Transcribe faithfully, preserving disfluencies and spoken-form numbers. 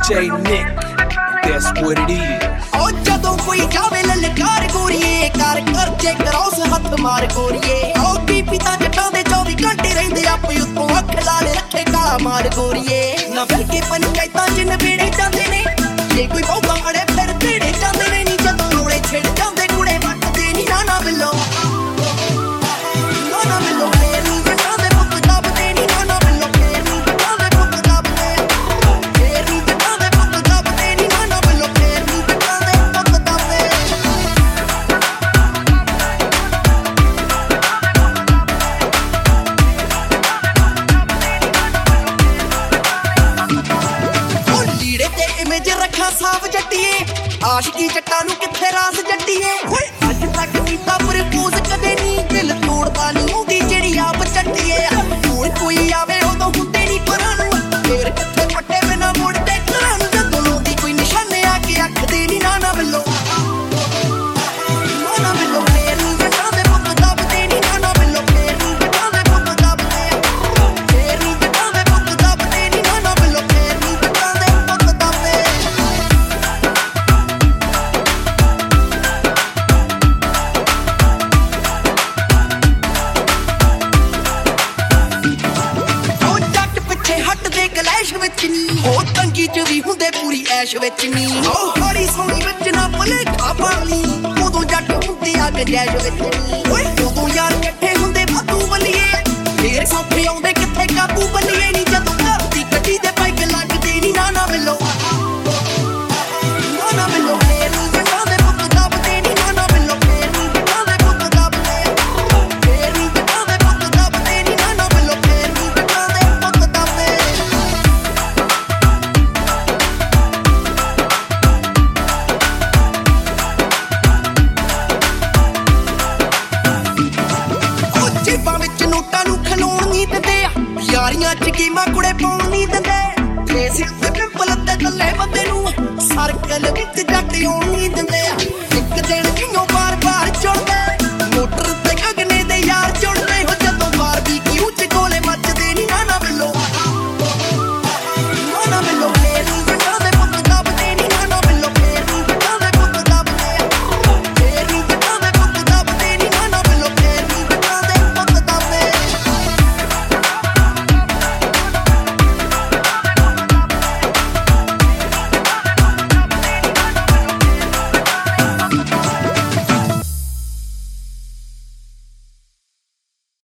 J Nick, that's what it is. ओ जदों कोई जावे ललकार गोरीए कर कर जे क्रॉस हथ मार गोरीए ओ बीपी तां जट्टां दे चौबी घंटे रहिंदे आपे उत्तों अख लाल रखे काला मार गोरीए ना फिर के पंचायतां च नवेड़े जांदे ने जे कोई बहुता अड़े फिर तेड़े जांदे ने नी जदों रोले छिड़ जांदे कुड़े वटदे नी ना ना बिल्लो ना ना बिल्लो साफ जट्टिए आशिकी जट्टां नूं कित्थे रास जट्टिए अज तक कीता प्रपोज कदे नी दिल तोड़दा नी ओंदी जेड़ी आप चट्टिए हुण कोई आवे उदों हुंदे नी परां नूं फेर कित्थे पट्टे बिना मुड़दे घरां नूं जदों लाउंदी कोई निशाने आके आखदे नी ना ना बिल्लो ना ना बिल्लो फेर नी जट्टां दे पुत्त दबदे नी ना ना बिल्लो फेर नी जट्टां दे पुत्त दबदे फेर नी जट्टां दे पुत्त दबदे नी ना ना बिल्लो फेर नी जट्टां दे पुत्त दबदे कलैश विच नी ओ तंगी च भी हुंदे पूरी ऐश विच नी ओ हरी सोनी विच ना भलेखा पाली उदों जट हुंदे आ गजैश विच नी ओए उदों यार इकट्ठे हुंदे बातू बलिए फेर सौखे आउंदे कित्थे काबू बलिए नी जदों धरती गड्डी दे पैग लगदे नी ना ना बिल्लो ना ना बिल्लो फेर नी जट्टां दे पुत्त दबदे नी ना ना बिल्लो फेर नी जट्टां दे पुत्त दबदे फेर नी जट्टां दे पुत्त दबदे नी ना ना बिल्लो फेर नी जट्टां दे पुत्त दबदे नोटां नूं खलोण नी दिंदे यारियां च गेमां कुड़े पाउण नी दिंदे फेस ते पिंपल ते थल्ले बंदे नूं सर्कल विच जट आउण नी दिंदे